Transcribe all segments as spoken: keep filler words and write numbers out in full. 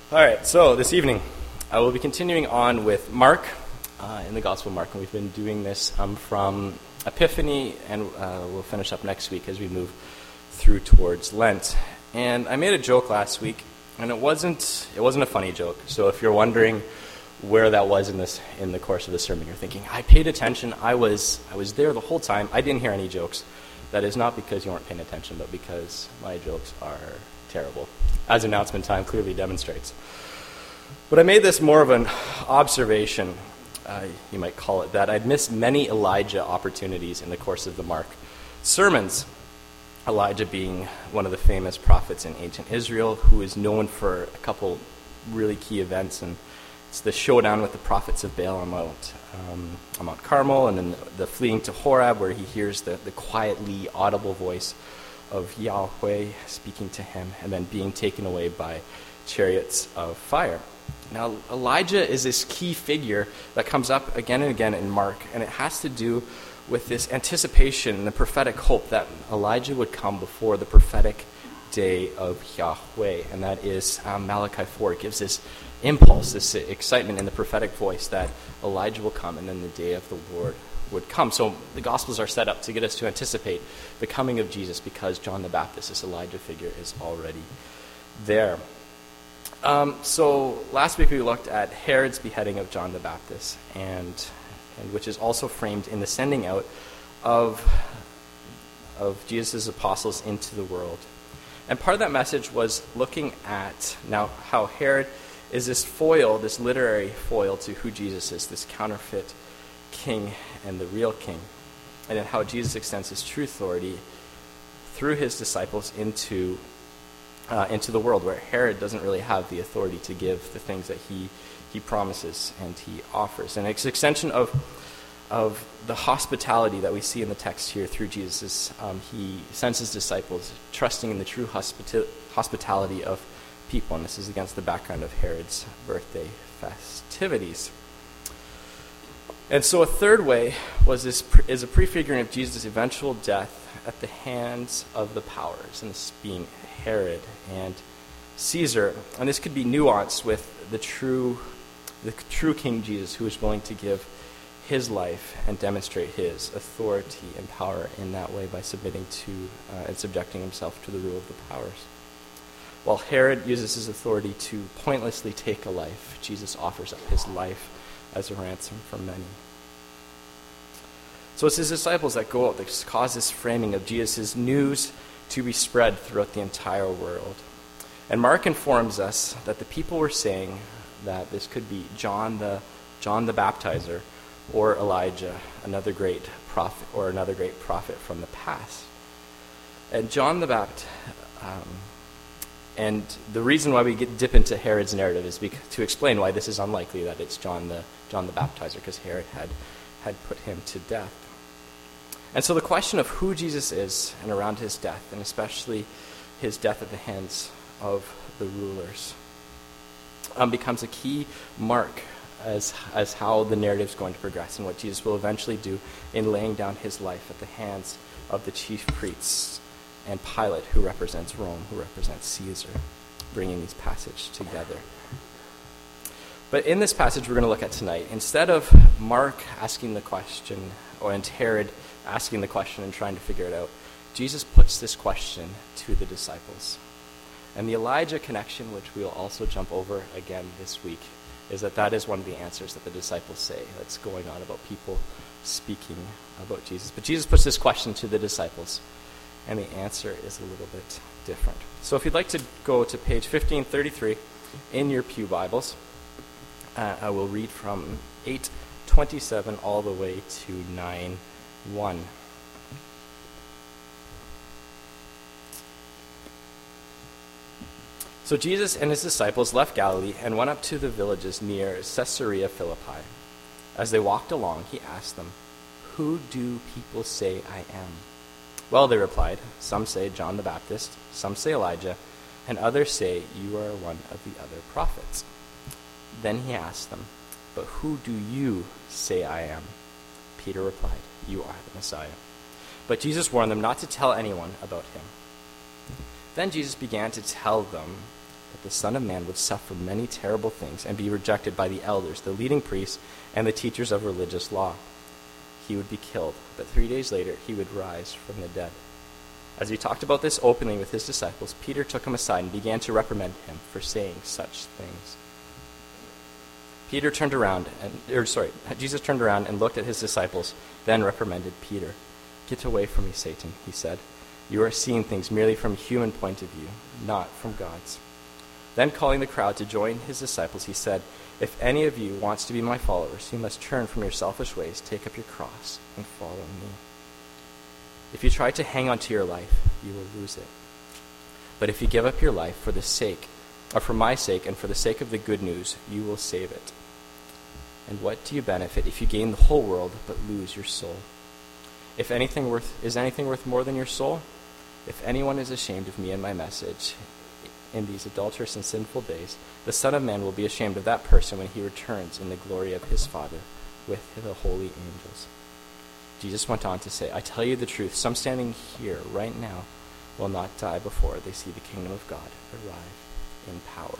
All right, so this evening I will be continuing on with Mark uh, in the Gospel of Mark, and we've been doing this um, from Epiphany, and uh, we'll finish up next week as we move through towards Lent. And I made a joke last week, and it wasn't it wasn't a funny joke. So if you're wondering where that was in this in the course of the sermon, you're thinking, I paid attention, I was I was there the whole time, I didn't hear any jokes. That is not because you weren't paying attention, but because my jokes are terrible, as announcement time clearly demonstrates. But I made this more of an observation, uh, you might call it that. I'd missed many Elijah opportunities in the course of the Mark sermons. Elijah being one of the famous prophets in ancient Israel, who is known for a couple really key events, and it's the showdown with the prophets of Baal on Mount, um, on Mount Carmel, and then the, the fleeing to Horeb, where he hears the, the quietly audible voice of Yahweh speaking to him, and then being taken away by chariots of fire. Now, Elijah is this key figure that comes up again and again in Mark, and it has to do with this anticipation and the prophetic hope that Elijah would come before the prophetic day of Yahweh, and that is um, Malachi four. It gives this impulse, this excitement in the prophetic voice that Elijah will come, and then the day of the Lord would come. So the Gospels are set up to get us to anticipate the coming of Jesus, because John the Baptist, this Elijah figure, is already there. Um, so last week we looked at Herod's beheading of John the Baptist, and, and which is also framed in the sending out of, of Jesus' apostles into the world. And part of that message was looking at now how Herod is this foil, this literary foil to who Jesus is, this counterfeit king and the real king, and then how Jesus extends his true authority through his disciples into uh, into the world, where Herod doesn't really have the authority to give the things that he he promises and he offers. And it's an extension of of the hospitality that we see in the text here through Jesus. Um, he sends his disciples trusting in the true hospita- hospitality of people, and this is against the background of Herod's birthday festivities. And so a third way was this pre- is a prefiguring of Jesus' eventual death at the hands of the powers, and this being Herod and Caesar. And this could be nuanced with the true, the true King Jesus, who is willing to give his life and demonstrate his authority and power in that way by submitting to uh, and subjecting himself to the rule of the powers. While Herod uses his authority to pointlessly take a life, Jesus offers up his life as a ransom for many. So it's his disciples that go out that cause this framing of Jesus' news to be spread throughout the entire world. And Mark informs us that the people were saying that this could be John the John the Baptizer, or Elijah, another great prophet, or another great prophet from the past. And John the Baptist, um, and the reason why we get dip into Herod's narrative is because, to explain why this is unlikely that it's John the John the Baptizer, because Herod had had put him to death. And so the question of who Jesus is, and around his death, and especially his death at the hands of the rulers, um, becomes a key mark as as how the narrative is going to progress, and what Jesus will eventually do in laying down his life at the hands of the chief priests and Pilate, who represents Rome, who represents Caesar, bringing these passages together. But in this passage we're going to look at tonight, instead of Mark asking the question, or and Herod asking the question and trying to figure it out, Jesus puts this question to the disciples. And the Elijah connection, which we'll also jump over again this week, is that that is one of the answers that the disciples say that's going on about people speaking about Jesus. But Jesus puts this question to the disciples, and the answer is a little bit different. So if you'd like to go to page fifteen thirty-three in your pew Bibles, uh, I will read from eight twenty-seven all the way to nine one. So Jesus and his disciples left Galilee and went up to the villages near Caesarea Philippi. As they walked along, he asked them, "Who do people say I am?" "Well," they replied, "some say John the Baptist, some say Elijah, and others say you are one of the other prophets." Then he asked them, "But who do you say I am?" Peter replied, "You are the Messiah." But Jesus warned them not to tell anyone about him. Then Jesus began to tell them that the Son of Man would suffer many terrible things and be rejected by the elders, the leading priests, and the teachers of religious law. He would be killed, but three days later he would rise from the dead." As he talked about this openly with his disciples, Peter took him aside and began to reprimand him for saying such things. Peter turned around, and, or sorry, Jesus turned around and looked at his disciples, then reprimanded Peter. "Get away from me, Satan," he said. "You are seeing things merely from a human point of view, not from God's." Then calling the crowd to join his disciples, he said, "If any of you wants to be my followers, you must turn from your selfish ways, take up your cross, and follow me. If you try to hang on to your life, you will lose it. But if you give up your life for the sake, or for my sake, and for the sake of the good news, you will save it. And what do you benefit if you gain the whole world but lose your soul? If anything worth is anything worth more than your soul? If anyone is ashamed of me and my message in these adulterous and sinful days, the Son of Man will be ashamed of that person when he returns in the glory of his Father with the holy angels." Jesus went on to say, "I tell you the truth, some standing here right now will not die before they see the kingdom of God arrive in power."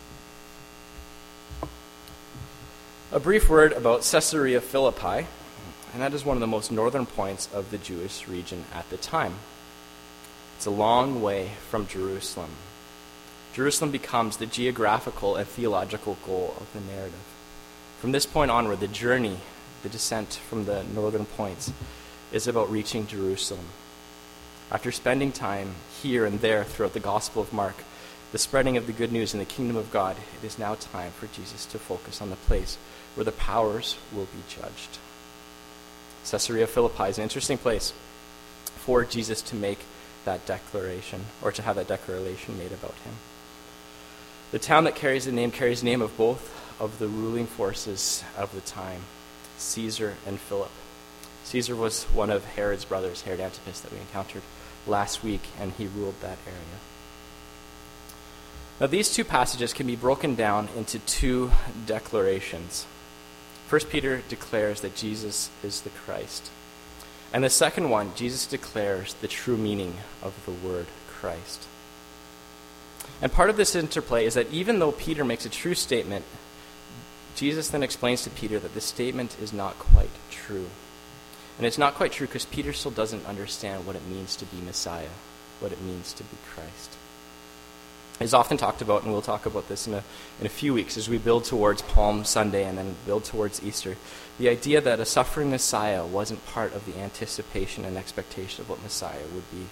A brief word about Caesarea Philippi, and that is one of the most northern points of the Jewish region at the time. It's a long way from Jerusalem. Jerusalem becomes the geographical and theological goal of the narrative. From this point onward, the journey, the descent from the northern points, is about reaching Jerusalem. After spending time here and there throughout the Gospel of Mark, the spreading of the good news in the kingdom of God, it is now time for Jesus to focus on the place where the powers will be judged. Caesarea Philippi is an interesting place for Jesus to make that declaration, or to have that declaration made about him. The town that carries the name carries the name of both of the ruling forces of the time, Caesar and Philip. Caesar was one of Herod's brothers, Herod Antipas, that we encountered last week, and he ruled that area. Now, these two passages can be broken down into two declarations. First Peter declares that Jesus is the Christ. And the second one, Jesus declares the true meaning of the word Christ. And part of this interplay is that even though Peter makes a true statement, Jesus then explains to Peter that the statement is not quite true. And it's not quite true because Peter still doesn't understand what it means to be Messiah, what it means to be Christ. It's often talked about, and we'll talk about this in a, in a few weeks as we build towards Palm Sunday and then build towards Easter, the idea that a suffering Messiah wasn't part of the anticipation and expectation of what Messiah would be.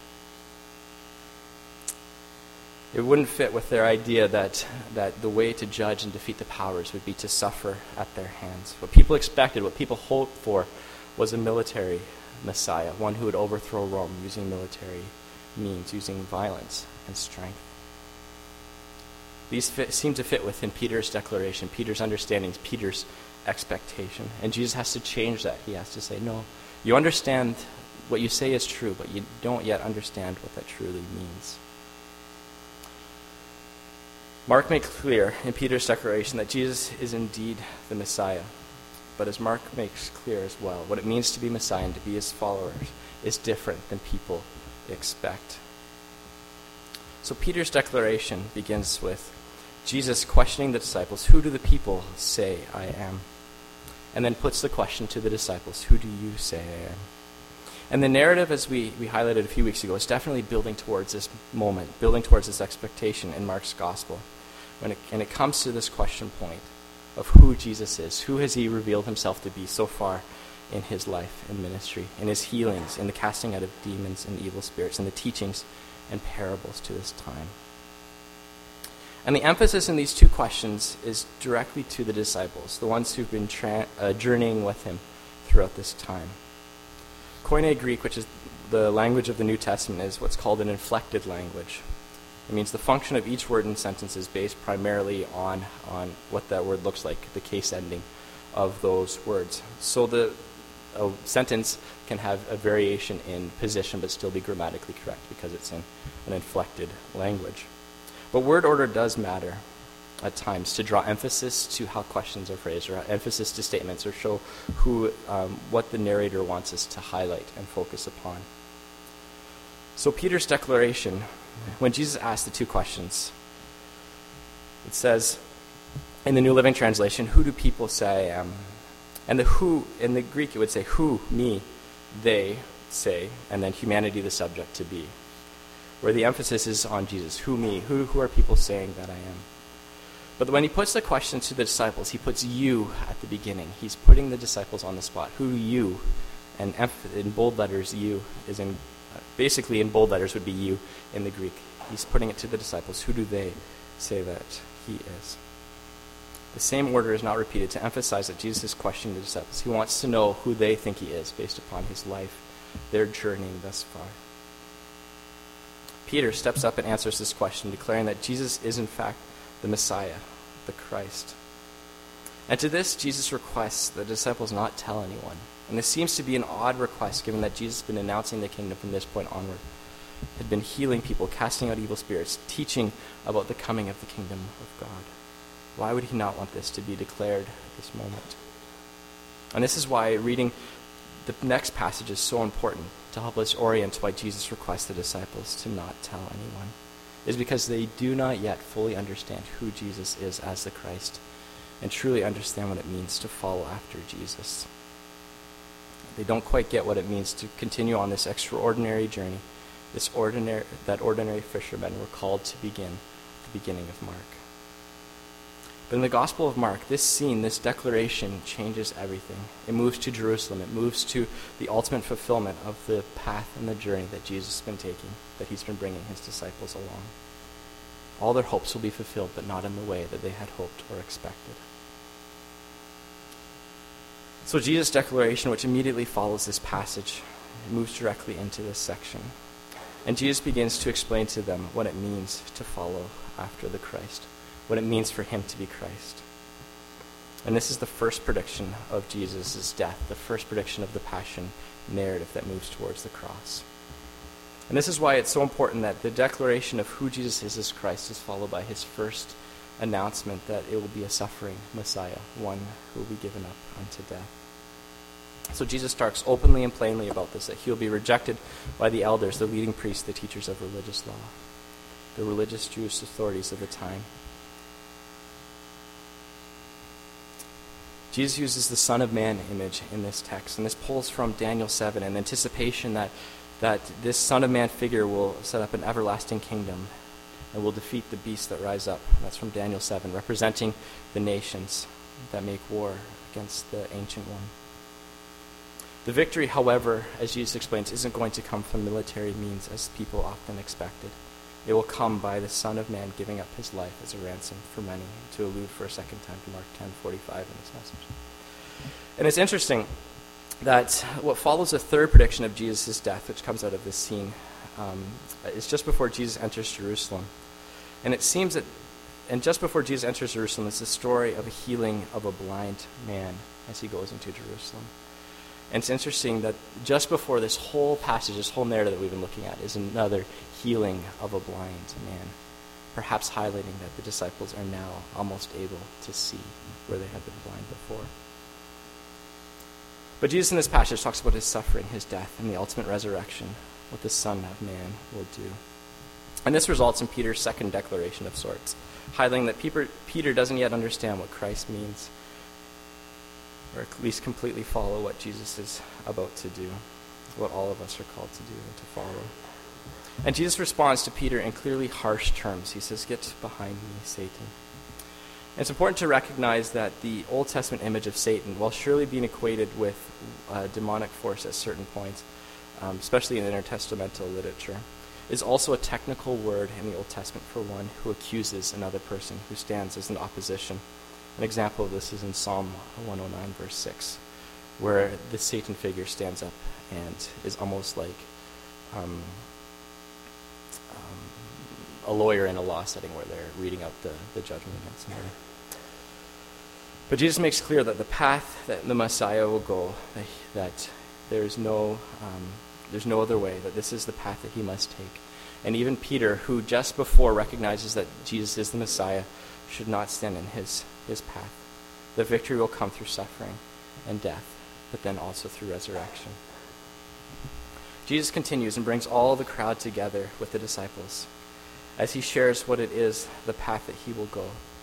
It wouldn't fit with their idea that, that the way to judge and defeat the powers would be to suffer at their hands. What people expected, what people hoped for, was a military Messiah, one who would overthrow Rome using military means, using violence and strength. These fit, seem to fit within Peter's declaration, Peter's understandings, Peter's expectation. And Jesus has to change that. He has to say, no, you understand what you say is true, but you don't yet understand what that truly means. Mark makes clear in Peter's declaration that Jesus is indeed the Messiah. But as Mark makes clear as well, what it means to be Messiah and to be his followers is different than people expect. So Peter's declaration begins with Jesus questioning the disciples, who do the people say I am? And then puts the question to the disciples, who do you say I am? And the narrative, as we, we highlighted a few weeks ago, is definitely building towards this moment, building towards this expectation in Mark's gospel. When it, and it comes to this question point of who Jesus is. Who has he revealed himself to be so far in his life and ministry, in his healings, in the casting out of demons and evil spirits, in the teachings and parables to this time. And the emphasis in these two questions is directly to the disciples, the ones who've been tra- uh, journeying with him throughout this time. Koine Greek, which is the language of the New Testament, is what's called an inflected language. It means the function of each word in sentence is based primarily on, on what that word looks like, the case ending of those words. So the a sentence can have a variation in position but still be grammatically correct because it's in an inflected language. But word order does matter at times to draw emphasis to how questions are phrased, or emphasis to statements, or show who, um, what the narrator wants us to highlight and focus upon. So Peter's declaration, when Jesus asked the two questions, It says in the New Living Translation, who do people say I am? And the who, in the Greek it would say who, me, they say, and then humanity the subject to be. Where the emphasis is on Jesus. Who, me? Who, who are people saying that I am? But when he puts the question to the disciples, he puts you at the beginning. He's putting the disciples on the spot. Who you? And in bold letters, you is in, basically in bold letters would be you in the Greek. He's putting it to the disciples. Who do they say that he is? The same order is not repeated to emphasize that Jesus is questioning the disciples. He wants to know who they think he is based upon his life, their journey thus far. Peter steps up and answers this question, declaring that Jesus is in fact the Messiah, the Christ. And to this, Jesus requests the disciples not tell anyone. And this seems to be an odd request, given that Jesus has been announcing the kingdom from this point onward, had been healing people, casting out evil spirits, teaching about the coming of the kingdom of God. Why would he not want this to be declared at this moment? And this is why reading the next passage is so important to help us orient why Jesus requests the disciples to not tell anyone. Is because they do not yet fully understand who Jesus is as the Christ and truly understand what it means to follow after Jesus. They don't quite get what it means to continue on this extraordinary journey, this ordinary that ordinary fishermen were called to begin at the beginning of Mark. But in the Gospel of Mark, this scene, this declaration changes everything. It moves to Jerusalem. It moves to the ultimate fulfillment of the path and the journey that Jesus has been taking, that he's been bringing his disciples along. All their hopes will be fulfilled, but not in the way that they had hoped or expected. So Jesus' declaration, which immediately follows this passage, moves directly into this section. And Jesus begins to explain to them what it means to follow after the Christ, what it means for him to be Christ. And this is the first prediction of Jesus' death, the first prediction of the passion narrative that moves towards the cross. And this is why it's so important that the declaration of who Jesus is as Christ is followed by his first announcement that it will be a suffering Messiah, one who will be given up unto death. So Jesus talks openly and plainly about this, that he will be rejected by the elders, the leading priests, the teachers of religious law, the religious Jewish authorities of the time. Jesus uses the Son of Man image in this text, and this pulls from Daniel seven, in anticipation that, that this Son of Man figure will set up an everlasting kingdom and will defeat the beasts that rise up. That's from Daniel seven, representing the nations that make war against the Ancient One. The victory, however, as Jesus explains, isn't going to come from military means as people often expected. It will come by the Son of Man giving up his life as a ransom for many, to allude for a second time to Mark ten forty-five in this message. And it's interesting that what follows the third prediction of Jesus' death, which comes out of this scene, um, is just before Jesus enters Jerusalem. And it seems that, and just before Jesus enters Jerusalem, it's the story of a healing of a blind man as he goes into Jerusalem. And it's interesting that just before this whole passage, this whole narrative that we've been looking at, is another healing of a blind man, perhaps highlighting that the disciples are now almost able to see where they had been blind before. But Jesus in this passage talks about his suffering, his death, and the ultimate resurrection, what the Son of Man will do. And this results in Peter's second declaration of sorts, highlighting that Peter, Peter doesn't yet understand what Christ means, or at least completely follow what Jesus is about to do, what all of us are called to do and to follow. And Jesus responds to Peter in clearly harsh terms. He says, "Get behind me, Satan." And it's important to recognize that the Old Testament image of Satan, while surely being equated with uh, demonic force at certain points, um, especially in intertestamental literature, is also a technical word in the Old Testament for one who accuses another person, who stands as an opposition. An example of this is in Psalm one oh nine, verse six, where the Satan figure stands up and is almost like um, um, a lawyer in a law setting where they're reading out the, the judgment against somebody. But Jesus makes clear that the path that the Messiah will go, that, that there's no um, there's no other way, that this is the path that he must take. And even Peter, who just before recognizes that Jesus is the Messiah, should not stand in his, his path. The victory will come through suffering and death, but then also through resurrection. Jesus continues and brings all the crowd together with the disciples as he shares what it is, the path that he will go,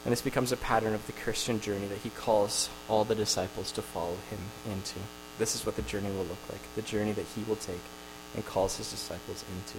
And this becomes a pattern of the Christian journey that he calls all the disciples to follow him into. This is what the journey will look like, the journey that he will take and calls his disciples into.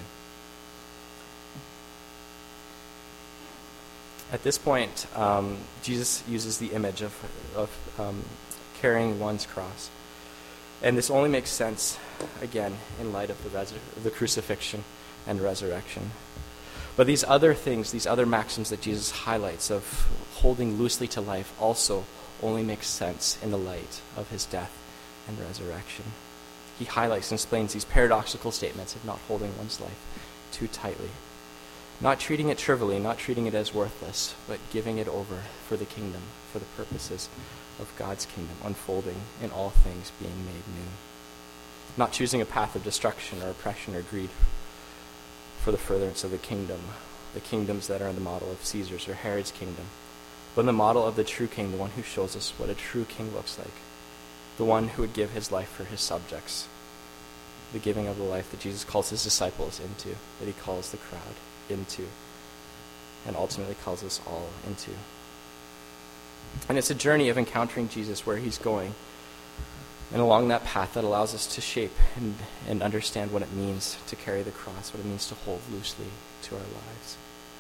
At this point, um, Jesus uses the image of, of um, carrying one's cross. And this only makes sense, again, in light of the, resur- the crucifixion and resurrection. But these other things, these other maxims that Jesus highlights of holding loosely to life also only makes sense in the light of his death and resurrection. He highlights and explains these paradoxical statements of not holding one's life too tightly. Not treating it trivially, not treating it as worthless, but giving it over for the kingdom, for the purposes of God's kingdom, unfolding in all things being made new. Not choosing a path of destruction or oppression or greed for the furtherance of the kingdom, the kingdoms that are in the model of Caesar's or Herod's kingdom, but in the model of the true king, the one who shows us what a true king looks like, the one who would give his life for his subjects, the giving of the life that Jesus calls his disciples into, that he calls the crowd into, and ultimately calls us all into. And it's a journey of encountering Jesus where he's going, and along that path that allows us to shape and, and understand what it means to carry the cross, what it means to hold loosely to our lives.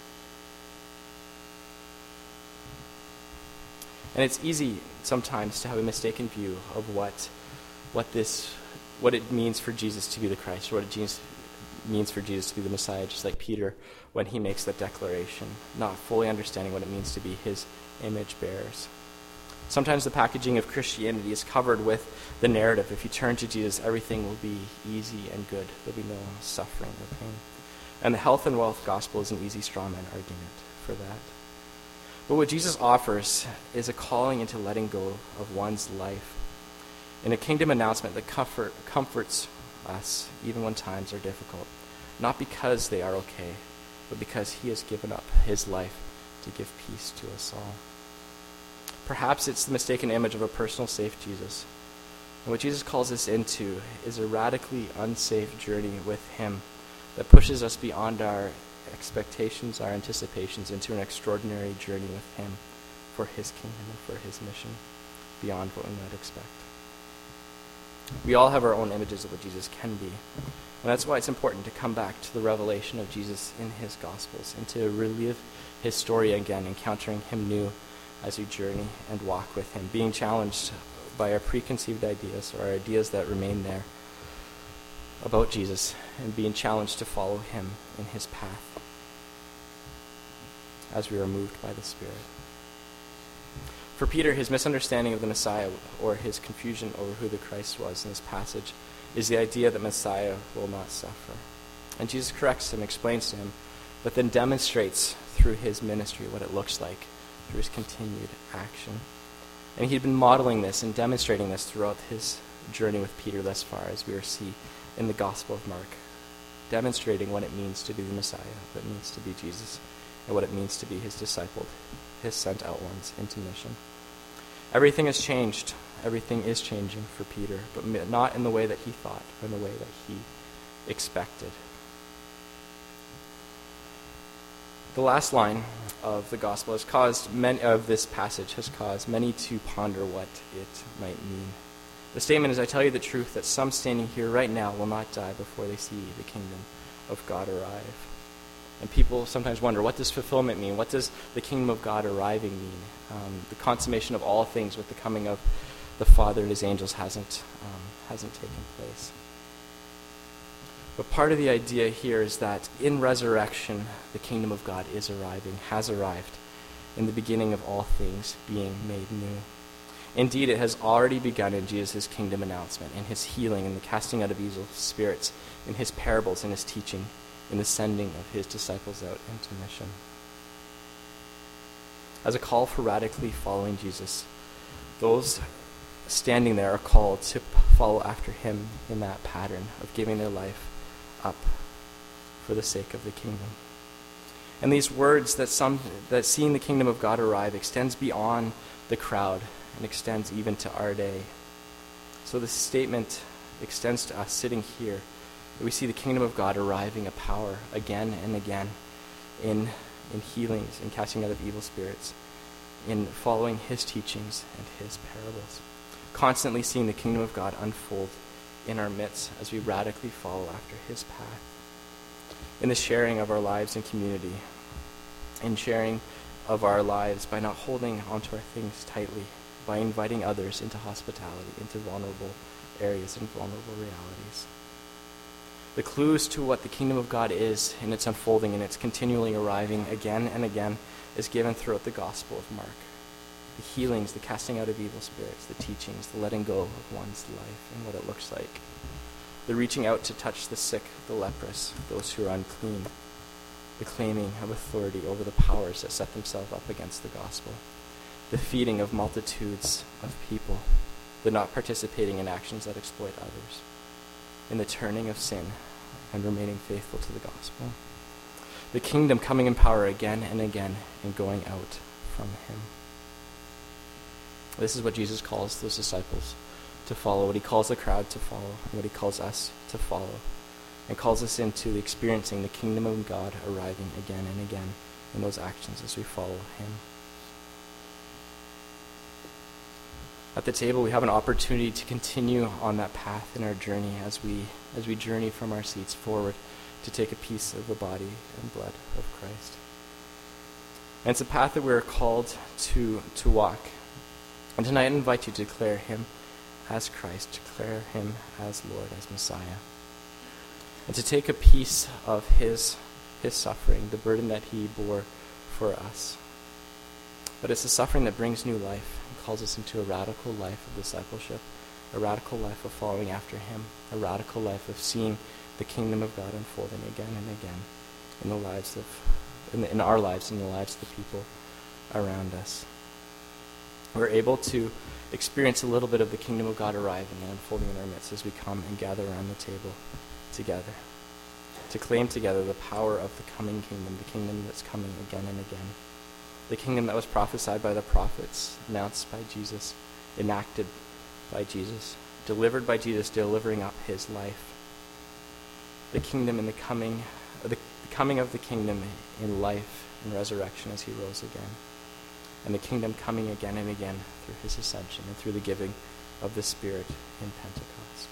And it's easy sometimes to have a mistaken view of what what this what it means for Jesus to be the Christ, or what it means, means for Jesus to be the Messiah, just like Peter when he makes that declaration, not fully understanding what it means to be his image bearers. Sometimes the packaging of Christianity is covered with the narrative. If you turn to Jesus, everything will be easy and good. There'll be no suffering or pain. And the health and wealth gospel is an easy straw man argument for that. But what Jesus offers is a calling into letting go of one's life in a kingdom announcement that comfort, comforts us even when times are difficult. Not because they are okay, but because he has given up his life to give peace to us all. Perhaps it's the mistaken image of a personal safe Jesus. And what Jesus calls us into is a radically unsafe journey with him that pushes us beyond our expectations, our anticipations, into an extraordinary journey with him for his kingdom and for his mission, beyond what we might expect. We all have our own images of what Jesus can be. And that's why it's important to come back to the revelation of Jesus in his Gospels and to relive his story again, encountering him new as we journey and walk with him, being challenged by our preconceived ideas or our ideas that remain there about Jesus, and being challenged to follow him in his path as we are moved by the Spirit. For Peter, his misunderstanding of the Messiah, or his confusion over who the Christ was in this passage, is the idea that Messiah will not suffer. And Jesus corrects him, explains to him, but then demonstrates through his ministry what it looks like through his continued action. And he'd been modeling this and demonstrating this throughout his journey with Peter thus far, as we see in the Gospel of Mark, demonstrating what it means to be the Messiah, what it means to be Jesus, and what it means to be his discipled, his sent out ones into mission. Everything has changed. Everything is changing for Peter, but not in the way that he thought, or in the way that he expected. The last line of the gospel has caused many of this passage has caused many to ponder what it might mean. The statement is, I tell you the truth, that some standing here right now will not die before they see the kingdom of God arrive. And people sometimes wonder, what does fulfillment mean? What does the kingdom of God arriving mean? Um, the consummation of all things with the coming of the Father and his angels hasn't um, hasn't taken place. But part of the idea here is that in resurrection, the kingdom of God is arriving, has arrived, in the beginning of all things being made new. Indeed, it has already begun in Jesus' kingdom announcement, in his healing, in the casting out of evil spirits, in his parables, in his teaching, in the sending of his disciples out into mission. As a call for radically following Jesus, those standing there are called to follow after him in that pattern of giving their life up for the sake of the kingdom. And these words that some that seeing the kingdom of God arrive extends beyond the crowd and extends even to our day. So this statement extends to us sitting here. We see the kingdom of God arriving a power again and again in in healings and casting out of evil spirits, in following his teachings and his parables, constantly seeing the kingdom of God unfold in our midst as we radically follow after his path, in the sharing of our lives in community, in sharing of our lives by not holding onto our things tightly, by inviting others into hospitality, into vulnerable areas and vulnerable realities. The clues to what the kingdom of God is in its unfolding and its continually arriving again and again is given throughout the Gospel of Mark. The healings, the casting out of evil spirits, the teachings, the letting go of one's life and what it looks like. The reaching out to touch the sick, the leprous, those who are unclean. The claiming of authority over the powers that set themselves up against the gospel. The feeding of multitudes of people. The not participating in actions that exploit others. In the turning of sin and remaining faithful to the gospel. The kingdom coming in power again and again and going out from him. This is what Jesus calls those disciples to follow, what he calls the crowd to follow, and what he calls us to follow, and calls us into experiencing the kingdom of God arriving again and again in those actions as we follow him. At the table, we have an opportunity to continue on that path in our journey as we as we journey from our seats forward to take a piece of the body and blood of Christ. And it's a path that we're called to to walk. And tonight I invite you to declare him as Christ, declare him as Lord, as Messiah. And to take a piece of his his suffering, the burden that he bore for us. But it's a suffering that brings new life and calls us into a radical life of discipleship, a radical life of following after him, a radical life of seeing the kingdom of God unfolding again and again in the lives of, in, the, in our lives, in the lives of the people around us. We're able to experience a little bit of the kingdom of God arriving and unfolding in our midst as we come and gather around the table together, to claim together the power of the coming kingdom, the kingdom that's coming again and again, the kingdom that was prophesied by the prophets, announced by Jesus, enacted by Jesus, delivered by Jesus, delivering up his life, the kingdom in the coming, the coming of the kingdom in life and resurrection as he rose again, and the kingdom coming again and again through his ascension and through the giving of the Spirit in Pentecost.